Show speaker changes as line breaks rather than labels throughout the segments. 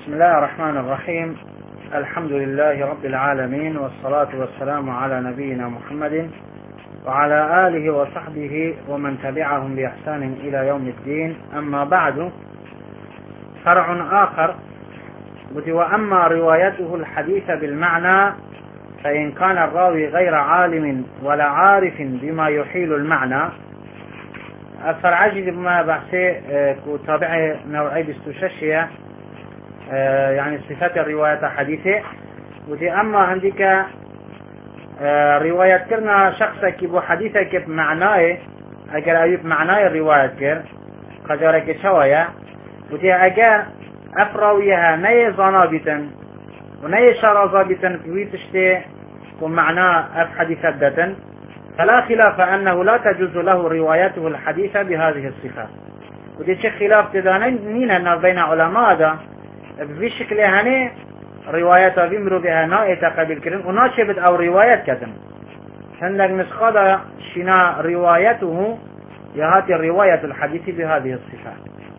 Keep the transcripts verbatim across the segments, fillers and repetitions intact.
بسم الله الرحمن الرحيم. الحمد لله رب العالمين، والصلاة والسلام على نبينا محمد وعلى آله وصحبه ومن تبعهم بإحسان إلى يوم الدين. أما بعد، فرع آخر، وأما روايته الحديث بالمعنى فإن كان الراوي غير عالم ولا عارف بما يحيل المعنى. الفرعجي بما بحثي كتابع نوعي بستوششية يعني صفات الرواية حديثة. ودي أما عندك رواية كرنا شخصا كيبو حديثة كيب معناه أجر أيوب معناه الرواية كر قجارك شوية. ودي أجر أفراويها ني ظنابتا وني شرازابتا في تشتي ومعناه أف حديثة دتا، فلا خلاف أنه لا تجوز له روايته الحديثة بهذه الصفات. ودي شيء خلاف تدانين بين علماء ده في شكل هني روايات بيمروا بها نائتة قبل كرن وناشبت أو روايات كتن عندك نسخة شنا روايته يهاتي الرواية الحديث بهذه الصفات.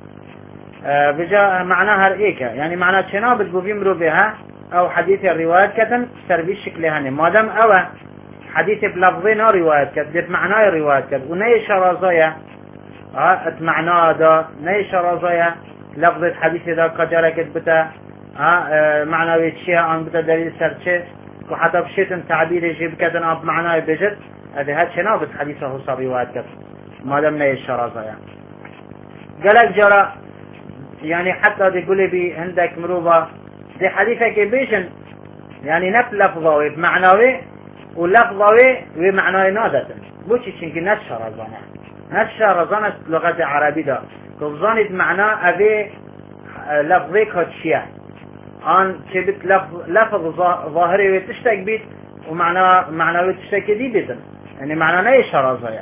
آه بجاء معناها رئيكة، يعني معنى شنابت بيمروا بها أو حديث الروايات كتن سر في شكل هني ما دام أو حديث بلفظين روايات كتن معناه روايات كتن ونيش رازايا آه معناه ده نيش رازايا لفظة حديث ذا كجارك بتا آه معنى شيء عن بتا دليل سرچه وحتى بشيء تعبير يجيب كذا أب معناه بجد هذا هاد شنابت حديثه صار روايات كذا ما دام نيش رازايا. قالك جرى يعني حتى تقولي بي عندك مروبة دي حديثك بيشن يعني نفس لفظه بمعناه ولفظه ومعناه نادة بوشي شنك نشر رزانة نشر رزانة لغة عربية ده كظانت معناه أبي لفظك هالشيء عن شبت لفظ لفظ ظاهري وتشتك بيت ومعناه معناه وتشتك دي بيتن يعني معناه نيش رزايا.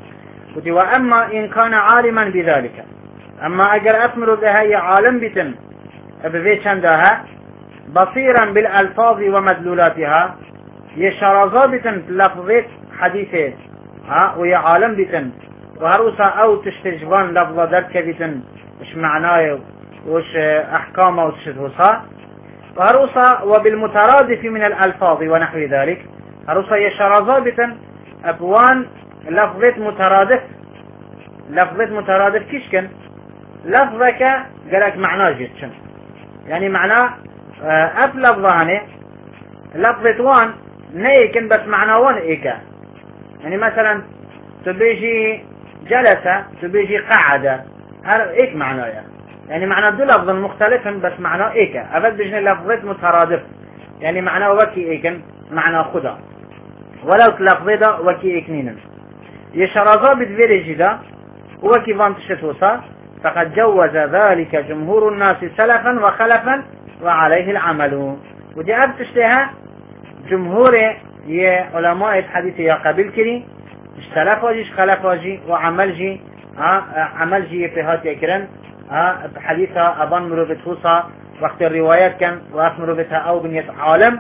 وأما إن كان عالما بذلك، أما أجر أثمر بها عالم بيتن بذي شندها بصيرا بالألفاظ ومدلولاتها يشرزا بيتن لفظة حديثة ها ويا عالم بيتن وهروسا أو تشتجبان لفظة ذلك بيتن وش معناه وش أحكامه وتشتوسا وهروسا وبالمترادف من الألفاظ ونحو ذلك هروسا يشرزا بيتن أبوان لفظة مترادف لفظة مترادف كيشكن لفظك قالك معناه جدشن يعني معناه أف لفظاني لفظة وان نيكن بس معناه وان إيكا. يعني مثلا تبيجي جلسة تبيجي قعدة هذا إيك معناه يعني معناه دو لفظ مختلف بس معناه إيكا. أفد بيجي لفظة مترادف يعني معناه وكي إيكن معناه خدا ولو لفظة دا وكي إيكنين يشرزا بدفيرجي دا وكي فانتشتوسا فقد جوز ذلك جمهور الناس سلفا وخلفا وعليه العمل. ودي أبتشتها جمهور يا علماء الحديث يا قبل كري اشتلف واجيش خلف واجي وعمل جي اه عمل جي في هات يكرن اه حديثها أبان مروبتوسا وقت الروايات كان وقت مروبتها أو بنية عالم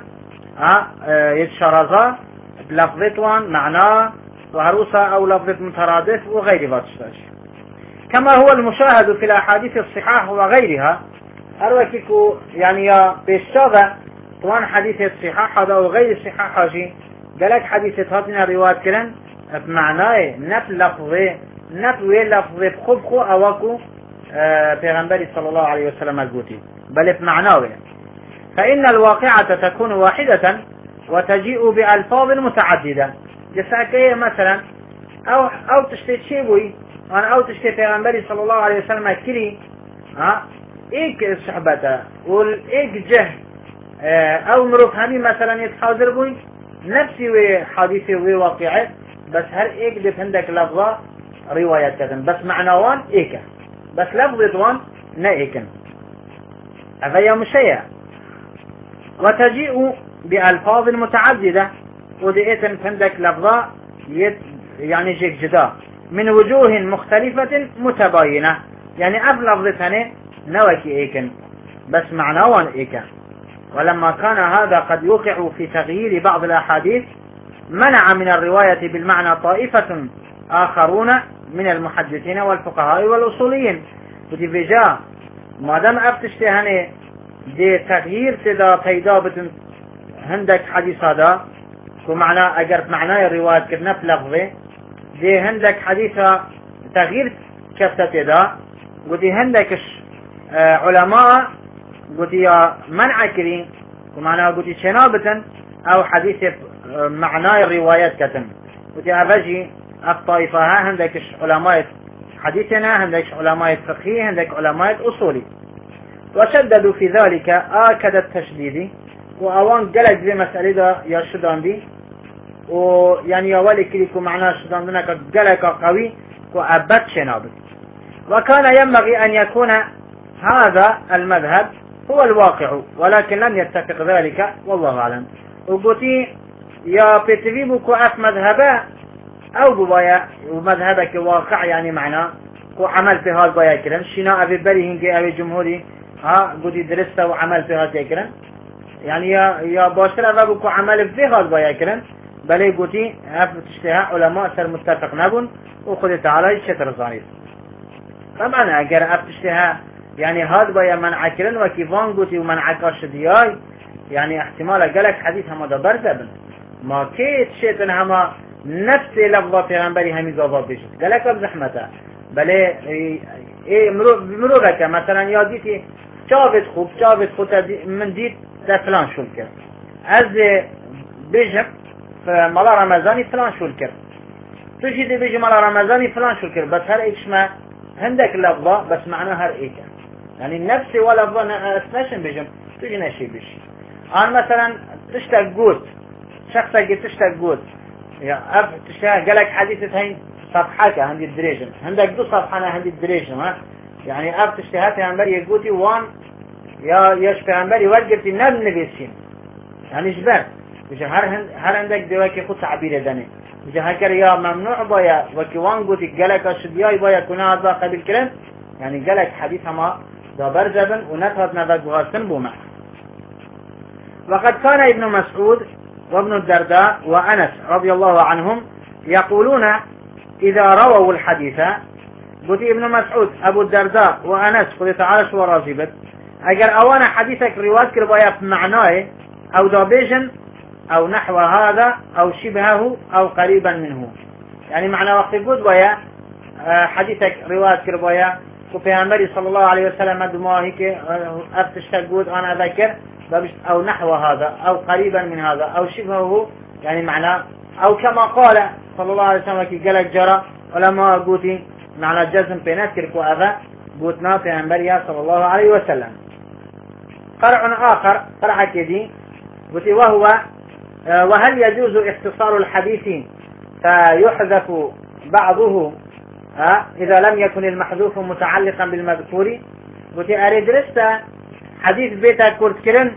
اه يتشرزا بلفظتوان معناه وهروسا أو لفظة مترادف وغير باتشتاش كما هو المشاهد في الأحاديث الصحاح وغيرها. أروكيكو يعني يا بيشتغى طوان حديث الصحاح هذا وغير الصحاح هاجي قالك حديث هاتنا روايات كرن بمعناه نف لفظه نف وي لفظه خبخو أواكو آه پیغمبر صلى الله عليه وسلم البوتي بل بمعناه. فإن الواقعة تكون واحدة وتجيء بألفاظ متعددة جساكيه مثلا أو أو تشتي شيبوي أنا أو تشتي پیغمبر صلى الله عليه وسلم كلي ها إيك صحبته والإيك جه أو مروف همي مثلا يتحاضر بوي نفسي وحادثي وواقعي بس هر إيك دي عندك لفظة روايات كذن بس معنوان إيكا بس لفظة وان نا إيكن هذا مشيع. وتجيء بألفاظ متعددة وديئة عندك لفظة يعني جيك جدا من وجوه مختلفة متباينة يعني أف لفظتين نوكي إيكن بس معنوان إيكا. ولما كان هذا قد يوقع في تغيير بعض الأحاديث منع من الرواية بالمعنى طائفة آخرون من المحدثين والفقهاء والأصوليين. ودي فيجا ما دام أفتشتي هني دي تغيير تدا پیدا بتن هندك حديث هذا ومعنى اگر معناه الرواية كرنا في لفظه دي هندك حديثة تغيير كفتة دا ودي هندكش آه علماء ودي منع كرين ومعنى ودي شنابة او حديث آه معناه الروايات كتن ودي افجي الطائفة هندكش علماء حديثنا هندكش علماء فقهي هندك علماء اصولي وشددوا في ذلك آكد التشديد وأوان قلق زي مسألة دا يا شدان دي ويعني يا ولي كليكو معناه شدان دنك قلق قوي وأبت شنابت وكان ينبغي أن يكون هذا المذهب هو الواقع ولكن لم يتفق ذلك والله أعلم وقلتي يا بتفيبكو أف مذهبا أو ببايا ومذهبك واقع يعني معناه كو عمل في هذا بايا كرن شناء في بري هنجي أبي جمهوري ها قدي درسته وعمل في هذا كرن يعني يا يا باشر أبوكو عمل في هذا بايا كرن بل قدي أف تشتهى علماء سر متفق نبون وخذ تعالى شتر زانيس طبعا أجر أف تشتهى يعني هذا بايا منع كرن وكيفان قدي ومنع كاش دياي يعني احتمال قالك حديث هم ده برزبن ما كيت شيء هما نفس لفظة في غنبري همي زوابا بيشت قالك بزحمته بله ايه مرو بك مثلا يا ديتي شافت خوب شافت خوب من ديت فلان شو الكر از بيجم مالا رمضاني فلان شو الكر تجي دي بيجي مالا رمضاني فلان شو الكر بس هر ايش ما عندك لفظة بس معناها هر ايك يعني نفسي ولفظة اسنشن بيجم تجي نشي بيش انا مثلا تشتاق قوت شخصك تشتاق قوت يا اب تشتاق قالك حديثة هين صفحة عندي الدريجن عندك دو صفحة أنا عندي الدريجن ها يعني أب تشتهاتي عن بري يقولي وان يا يشفي عن بري وقفتي نب نبيسين يعني جبر مش هر هر عندك دواكي خود تعبير دني مش هكر يا ممنوع بايا وكي وان قلت جلك الشدياي بايا كنا هذا قبل كلام يعني جلك حديث ما دبر زبن ونتهت نبات بغاسن بوما وقد كان ابن مسعود وابن الدرداء وأنس رضي الله عنهم يقولون إذا رووا الحديث قلت ابن مسعود أبو الدرداء وأنس قلت تعالى شو رازبت أجر أوانا حديثك رواية كربايا في معناه أو دابيجن أو نحو هذا أو شبهه أو قريبا منه يعني معنى وقت قد ويا حديثك رواية كربايا وفي أمري صلى الله عليه وسلم أدما هيك أفتشتك قد أنا أذكر أو نحو هذا أو قريبا من هذا أو شبهه يعني معنى أو كما قال صلى الله عليه وسلم كي قالك جرى ولما قوتي معنى جزم بنذكر وأذى قوتنا في أنبريا صلى الله عليه وسلم قرع آخر قرع كدي قوتي وهو وهل يجوز اختصار الحديث فيحذف بعضه إذا لم يكن المحذوف متعلقا بالمذكور قوتي أريد رستا حديث بيتا كورت كرن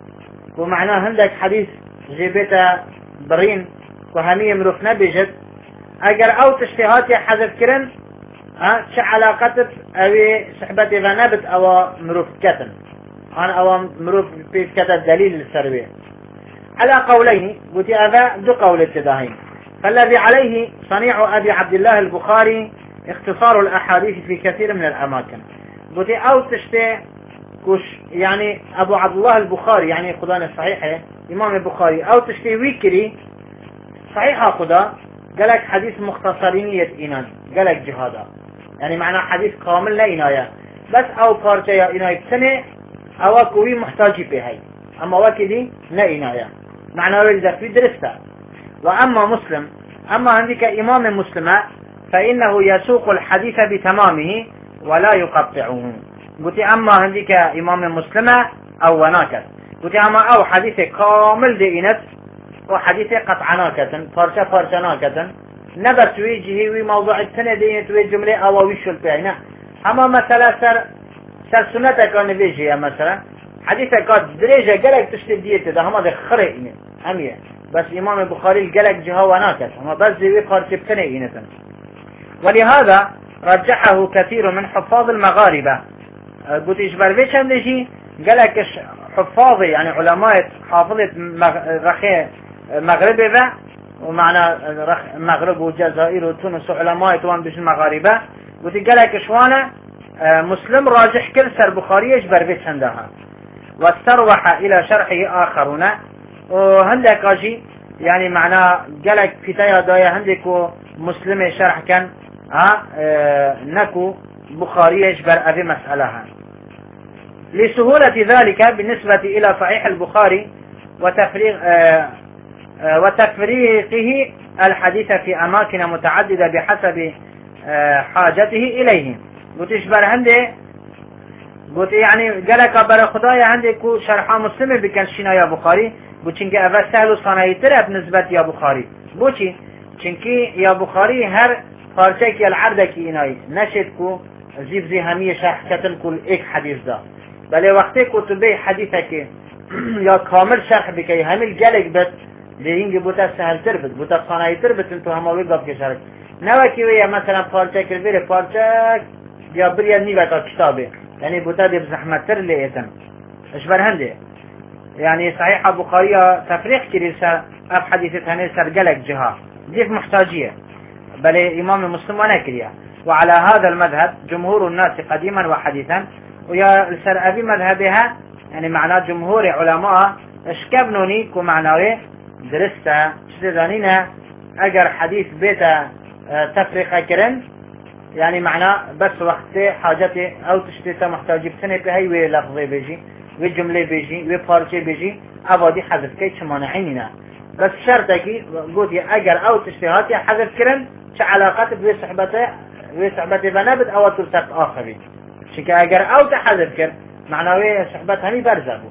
ومعناه عندك حديث جي بيتا برين وهمية مروف نبيجت اگر او تشتهاتي حذف كرن ها شو علاقتك اوي صحبتي غنبت او مروف كتن انا او مروف بيت كتن دليل للسروية على قولين قلت هذا دو قول ابتداهين فالذي عليه صنيع ابي عبد الله البخاري اختصار الاحاديث في كثير من الاماكن قلت او تشته كش يعني ابو عبد الله البخاري يعني خدان الصحيحة امام البخاري او تشته ويكري صحيح خدا قالك حديث مختصرينية إنان قالك جهادا يعني معنى حديث كامل لا إناية بس أو بارجة يا إناية سنة أو كوي محتاجي بهاي أما وكدي لا إناية معنى ولذا في درسته وأما مسلم أما عندك إمام مسلم فإنه يسوق الحديث بتمامه ولا يقطعه قلت أما عندك إمام مسلم أو وناكس قلت أما أو حديث كامل دي إنت وحديث قطعناكة فرشة فرشناكة نبت ويجهي وموضوع السنة دي توي جملة أو ويشو البيعنا أما مثلا سر سر سنتك أن بيجي مثلا حديثك قد دريجة قلق تشتد ديته ده هما ده خرق همية بس إمام البخاري قلق جها وناكة أما بس زي فرشة بسنة إنة ولهذا رجحه كثير من حفاظ المغاربة قلت إشبار بيش هم ليجي قلق حفاظي يعني علماء حافظة رخي مغربي ذا ومعنى مغرب والجزائر وتونس وعلماء طبعا بش المغاربة قلت قالك شوانا مسلم راجح كل سر بخاري يجبر بيت عندها واستروح إلى شرحه آخرون وهندك أجي يعني معناه جلك في تايا دايا هندكو مسلم شرح كان ها اه نكو بخاري يجبر أبي مسألة لسهولة ذلك بالنسبة إلى صحيح البخاري وتفريغ اه اه وتفريقه الحديث في أماكن متعددة بحسب اه حاجته إليه قلت إجبر هندي قلت يعني جلك بر خدايا هندكو شرح مسلم بكن شنا يا بخاري بوچنکه اول سهل و صنایتره بنسبت یا بخاری بوچی چنکی یا بخاری هر پارچه که العرضه که اینایی نشد کو زیب زی همی شرح کتن کل ایک حدیث دا بله وقتی کتبه حدیثه که یا کامل شرح بکی همیل گلک بد لینگی بوتا سهل تر بد بوتا صنایتر بد انتو هماوی گفت که شرح نوکی وی مثلا پارچه که بره پارچه یا بریا نیوتا کتابه یعنی بوتا دیب زحمت تر لیتن اش برهنده يعني صحيح بخاري تفريق كريسة أف حديثة هني سرجلك جها ديف محتاجية بل إمام مسلم ونكريا وعلى هذا المذهب جمهور الناس قديما وحديثا ويا سر أبي مذهبها يعني معناه جمهور علماء اشكبنوني كمعناه درستا شدانينا أجر حديث بيتا تفريق كرن يعني معناه بس وقت حاجتي أو تشتيتا محتاجي بسنة بهاي لفظي بيجي و جمله بيجي و پارچه بيجي اوادي حذف كي چمانعيننا بس شرطه كي قلت اگر او تشتهاتي حذف كرن چه علاقات بوي صحبته بوي صحبته بنبت او تلتق اخري شكا اگر او تحذف كر معناه صحبت همي برزبو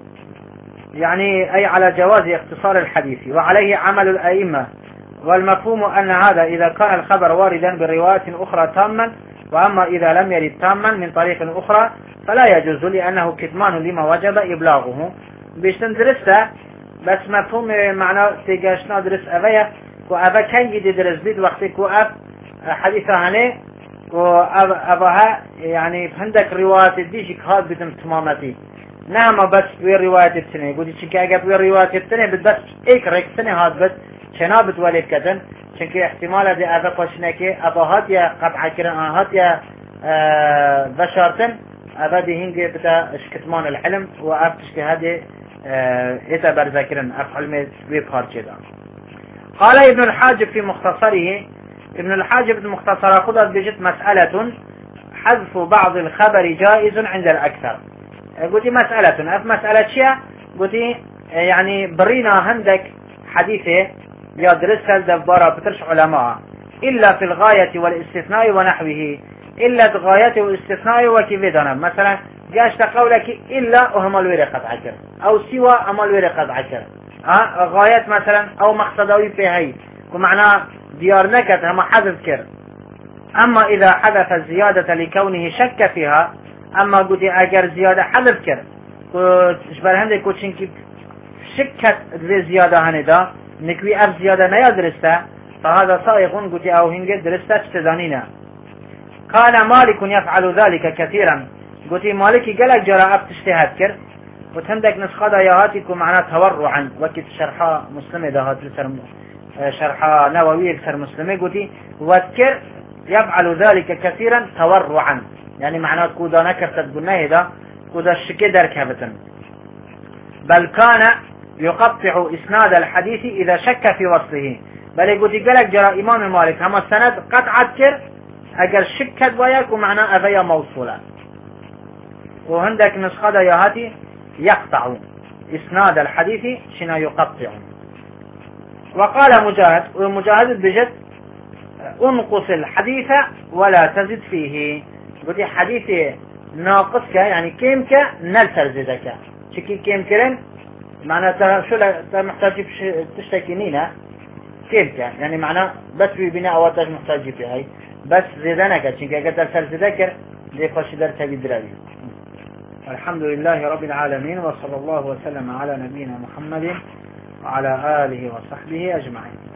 يعني اي على جواز اختصار الحديث وعليه عمل الائمه والمفهوم ان هذا اذا كان الخبر واردا برواية اخرى تاما واما اذا لم يرد تاما من طريق اخرى فلا يجوز لأنه كتمان لما وجب إبلاغه بيشتن درسته بس مفهوم معنى تيجاشنا درس أبايا كو أبا كان يدي درس بيد وقت كو أب حديثة هني كو أباها يعني عندك رواية ديشك هاد بتم تمامتي نعم بس في رواية التنين قلت شنك أجاب في رواية التنين بس إيك ريك تنين هاد بس شنابت وليد كتن شنك احتمال دي أبا قشنكي أبا هات يا قطع كرن هات يا أه بشارتن أبدي هنجي بتا اشكتمان العلم وأفتش هذه إذا برذكرن أفعل من بيبهار كذا. قال ابن الحاجب في مختصره ابن الحاجب في مختصره خذت بجت مسألة حذف بعض الخبر جائز عند الأكثر. قلت مسألة أف مسألة شيء قلت يعني برينا عندك حديثه يدرسها الدبارة بترش علماء إلا في الغاية والاستثناء ونحوه إلا غايته واستثناء وكيف دانا مثلا جاش تقولك إلا وهم الوري قد عكر أو سوى أم الوري قد عكر ها غايات مثلا أو مقصدوي في هاي ومعناه ديار نكت هم حذف كر أما إذا حذف الزيادة لكونه شك فيها أما قد أجر زيادة حذف كر شبه هندي كوتشنك شكت ذي زيادة هندا نكوي أف زيادة نيا درسته فهذا صائغ قد أو هنجي درسته تدانينا. قال مالك يفعل ذلك كثيرا قلت مالك قالك جراء تجتهد كر وتندك نسخة دياتكم معناه تورعا وكت شرحا مسلمة دهات شرحا نووي كسر مسلمة قلت وذكر يفعل ذلك كثيرا تورعا يعني معناه كودا نكرت تقولنا هذا كودا الشكدر كابتن بل كان يقطع إسناد الحديث إذا شك في وصله بل قلت قالك جراء إمام مالك هم السند قطعت كر اگر شكت وياك ومعنى أبيا موصولا وعندك نسخة دياتي يقطع إسناد الحديث شنا يقطع. وقال مجاهد ومجاهد بجد انقص الحديث ولا تزد فيه قلت حديث ناقصك يعني كيمك نلتر زدك شكي كيم كرن معنى شو لا محتاج تشتكي نينا كيمك يعني معنى بس في بناء أواتاج محتاج في هاي بس زدنك چونك اگر در سر ذكر دي خوش در تبي دراوي. الحمد لله رب العالمين وصلى الله وسلم على نبينا محمد وعلى آله وصحبه أجمعين.